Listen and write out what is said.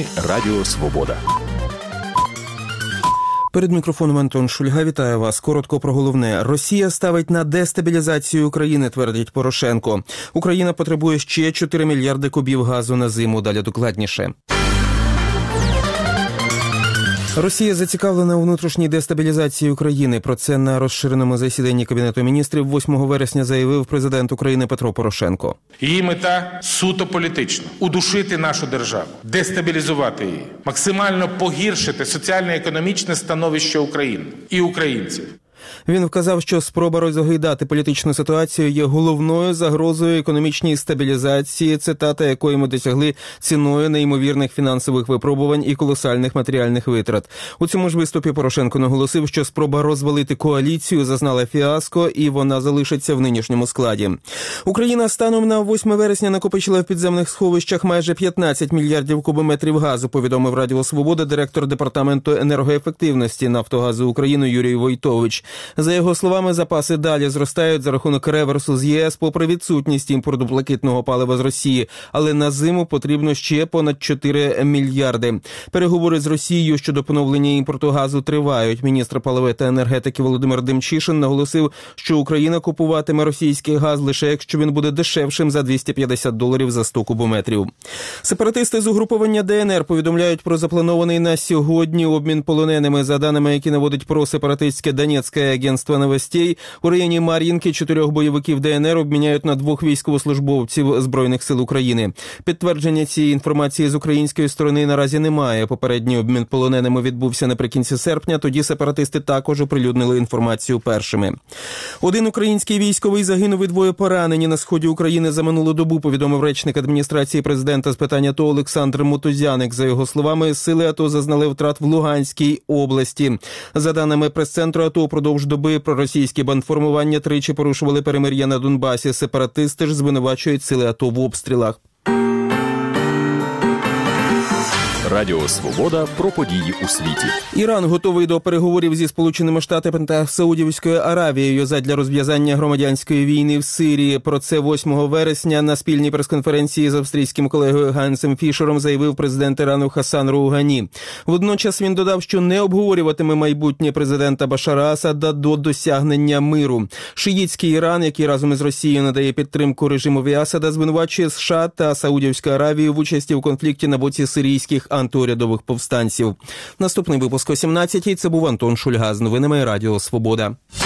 Радіо Свобода. Перед мікрофоном Антон Шульга. Вітаю вас. Коротко про головне. Росія ставить на дестабілізацію України, твердить Порошенко. Україна потребує ще 4 мільярди кубів газу на зиму. Далі докладніше. Росія зацікавлена у внутрішній дестабілізації України. Про це на розширеному засіданні Кабінету міністрів 8 вересня заявив президент України Петро Порошенко. Її мета суто політична – удушити нашу державу, дестабілізувати її, максимально погіршити соціально-економічне становище України і українців. Він вказав, що спроба розгойдати політичну ситуацію є головною загрозою економічній стабілізації, цитата якої ми досягли ціною неймовірних фінансових випробувань і колосальних матеріальних витрат. У цьому ж виступі Порошенко наголосив, що спроба розвалити коаліцію зазнала фіаско і вона залишиться в нинішньому складі. Україна станом на 8 вересня накопичила в підземних сховищах майже 15 мільярдів кубометрів газу, повідомив Радіо Свобода директор департаменту енергоефективності Нафтогазу України Юрій Войтович. За його словами, запаси далі зростають за рахунок реверсу з ЄС попри відсутність імпорту блакитного палива з Росії, але на зиму потрібно ще понад 4 мільярди. Переговори з Росією щодо поновлення імпорту газу тривають. Міністр палива та енергетики Володимир Демчишин наголосив, що Україна купуватиме російський газ лише якщо він буде дешевшим за $250 за 100 кубометрів. Сепаратисти з угруповання ДНР повідомляють про запланований на сьогодні обмін полоненими. За даними, які наводить просепаратистське Донецьке агентство новостей, у районі Мар'їнки 4 бойовиків ДНР обміняють на 2 військовослужбовців Збройних сил України. Підтвердження цієї інформації з української сторони наразі немає. Попередній обмін полоненими відбувся наприкінці серпня, тоді сепаратисти також оприлюднили інформацію першими. Один український військовий загинув і 2 поранені на сході України за минулу добу, повідомив речник адміністрації президента з питань АТО Олександр Мотузяник. За його словами, сили АТО зазнали втрат в Луганській області. За даними прес-центру АТО, упродовж доби проросійські бандформування тричі порушували перемир'я на Донбасі. Сепаратисти ж звинувачують сили АТО в обстрілах. Радіо Свобода про події у світі. Іран готовий до переговорів зі Сполученими Штатами та Саудівською Аравією задля розв'язання громадянської війни в Сирії. Про це 8 вересня на спільній прес-конференції з австрійським колегою Гансом Фішером заявив президент Ірану Хасан Роухані. Водночас він додав, що не обговорюватиме майбутнє президента Башара Асада до досягнення миру. Шиїтський Іран, який разом із Росією надає підтримку режимові Асада, звинувачує США та Саудівську Аравію в участі в конфлікті на боці сирійських антиурядових повстанців. Наступний випуск о 17-й. Це був Антон Шульга з новинами Радіо Свобода.